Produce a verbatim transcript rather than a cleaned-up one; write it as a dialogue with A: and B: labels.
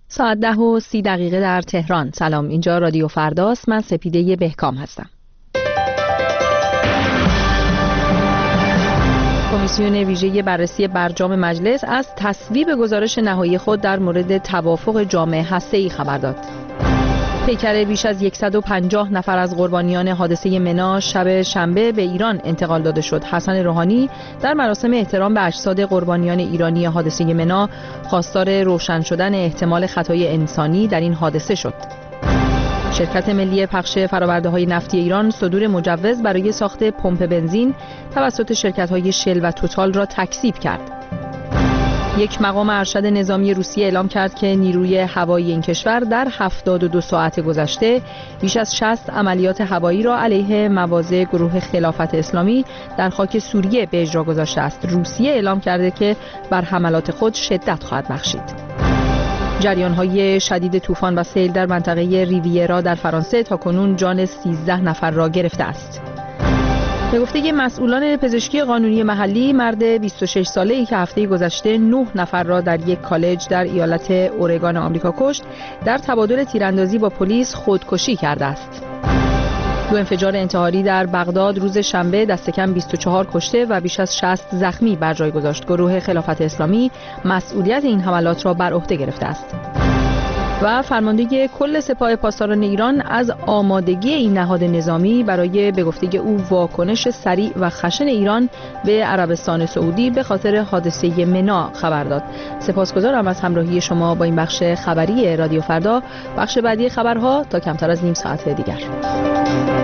A: ساعت ده و سی دقیقه در تهران. سلام، اینجا رادیو فرداست. من سپیده بهکام هستم. کمیسیون ویژه بررسی برجام مجلس از تصویب گزارش نهایی خود در مورد توافق جامع هسته‌ای خبر داد. پیکر بیش از صد و پنجاه نفر از قربانیان حادثه منا شب شنبه به ایران انتقال داده شد. حسن روحانی در مراسم احترام به اجساد قربانیان ایرانی حادثه منا خواستار روشن شدن احتمال خطای انسانی در این حادثه شد. شرکت ملی پخش فرآورده‌های نفتی ایران صدور مجوز برای ساخت پمپ بنزین توسط شرکت‌های شل و توتال را تکذیب کرد. یک مقام ارشد نظامی روسیه اعلام کرد که نیروی هوایی این کشور در هفتاد و دو ساعت گذشته بیش از شصت عملیات هوایی را علیه مواضع گروه خلافت اسلامی در خاک سوریه به اجرا گذاشته است. روسیه اعلام کرده که بر حملات خود شدت خواهد بخشید. جریان‌های شدید طوفان و سیل در منطقه ریویرا در فرانسه تاکنون جان سیزده نفر را گرفته است. به گفته مسئولان پزشکی قانونی محلی، مرد بیست و شش ساله‌ای که هفته گذشته نه نفر را در یک کالج در ایالت اورگان آمریکا کشت، در تبادل تیراندازی با پلیس خودکشی کرده است. دو انفجار انتحاری در بغداد روز شنبه دست کم بیست و چهار کشته و بیش از شصت زخمی بر جای گذاشت. گروه خلافت اسلامی مسئولیت این حملات را بر عهده گرفته است. و فرمانده کل سپاه پاسداران ایران از آمادگی این نهاد نظامی برای به گفته او واکنش سریع و خشن ایران به عربستان سعودی به خاطر حادثه منا خبر داد. سپاسگزارم از همراهی شما با این بخش خبری رادیو فردا. بخش بعدی خبرها تا کمتر از نیم ساعت دیگر.